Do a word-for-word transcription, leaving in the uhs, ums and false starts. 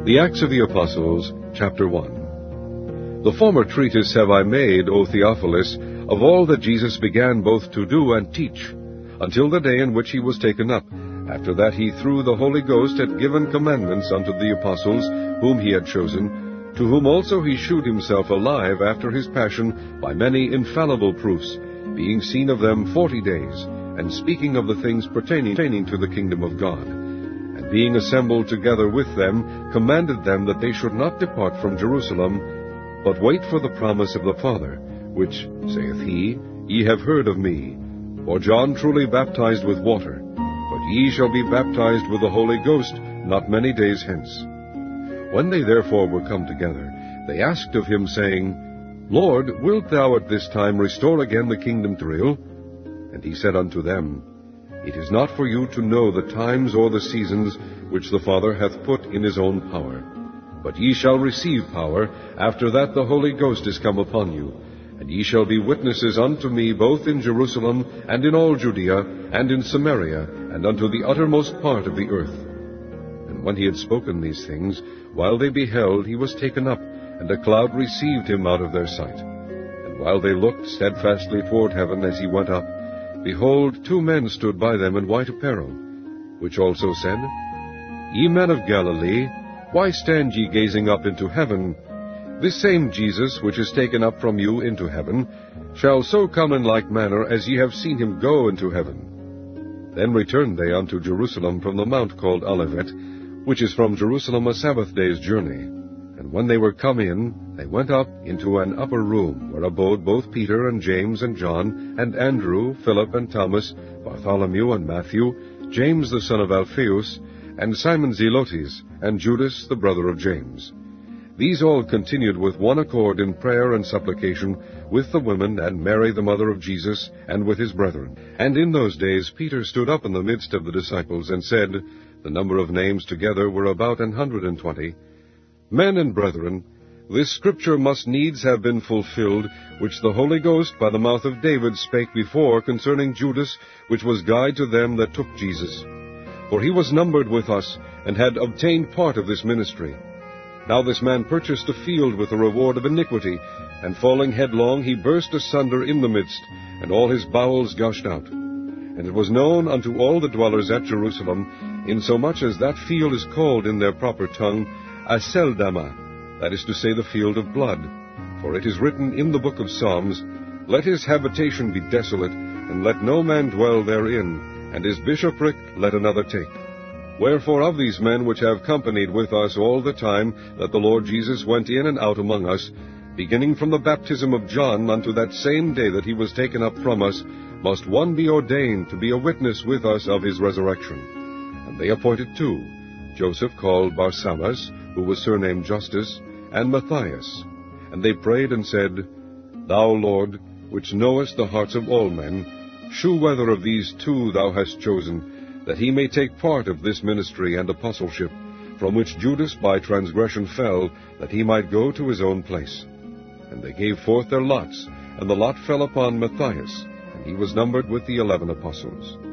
The Acts of the Apostles, chapter one. The former treatise have I made, O Theophilus, of all that Jesus began both to do and teach, until the day in which he was taken up. After that he through the Holy Ghost had given commandments unto the apostles whom he had chosen, to whom also he shewed himself alive after his passion by many infallible proofs, being seen of them forty days, and speaking of the things pertaining to the kingdom of God. And being assembled together with them, commanded them that they should not depart from Jerusalem, but wait for the promise of the Father, which, saith he, ye have heard of me. For John truly baptized with water, but ye shall be baptized with the Holy Ghost not many days hence. When they therefore were come together, they asked of him, saying, Lord, wilt thou at this time restore again the kingdom to Israel? And he said unto them, It is not for you to know the times or the seasons which the Father hath put in his own power. But ye shall receive power, after that the Holy Ghost is come upon you. And ye shall be witnesses unto me both in Jerusalem, and in all Judea, and in Samaria, and unto the uttermost part of the earth. And when he had spoken these things, while they beheld, he was taken up, and a cloud received him out of their sight. And while they looked steadfastly toward heaven as he went up, behold, two men stood by them in white apparel, which also said, Ye men of Galilee, why stand ye gazing up into heaven? This same Jesus, which is taken up from you into heaven, shall so come in like manner as ye have seen him go into heaven. Then returned they unto Jerusalem from the mount called Olivet, which is from Jerusalem a Sabbath day's journey. And when they were come in, they went up into an upper room, where abode both Peter and James and John, and Andrew, Philip and Thomas, Bartholomew and Matthew, James the son of Alphaeus, and Simon Zelotes, and Judas the brother of James. These all continued with one accord in prayer and supplication with the women and Mary the mother of Jesus, and with his brethren. And in those days Peter stood up in the midst of the disciples, and said, the number of names together were about an hundred and twenty, Men and brethren, this scripture must needs have been fulfilled, which the Holy Ghost by the mouth of David spake before concerning Judas, which was guide to them that took Jesus. For he was numbered with us, and had obtained part of this ministry. Now this man purchased a field with the reward of iniquity, and falling headlong he burst asunder in the midst, and all his bowels gushed out. And it was known unto all the dwellers at Jerusalem, insomuch as that field is called in their proper tongue Aceldama, that is to say, the field of blood. For it is written in the book of Psalms, Let his habitation be desolate, and let no man dwell therein, and his bishopric let another take. Wherefore of these men which have companied with us all the time that the Lord Jesus went in and out among us, beginning from the baptism of John unto that same day that he was taken up from us, must one be ordained to be a witness with us of his resurrection. And they appointed two, Joseph called Barsabbas, who was surnamed Justus, and Matthias. And they prayed and said, Thou, Lord, which knowest the hearts of all men, shew whether of these two thou hast chosen, that he may take part of this ministry and apostleship, from which Judas by transgression fell, that he might go to his own place. And they gave forth their lots, and the lot fell upon Matthias, and he was numbered with the eleven apostles.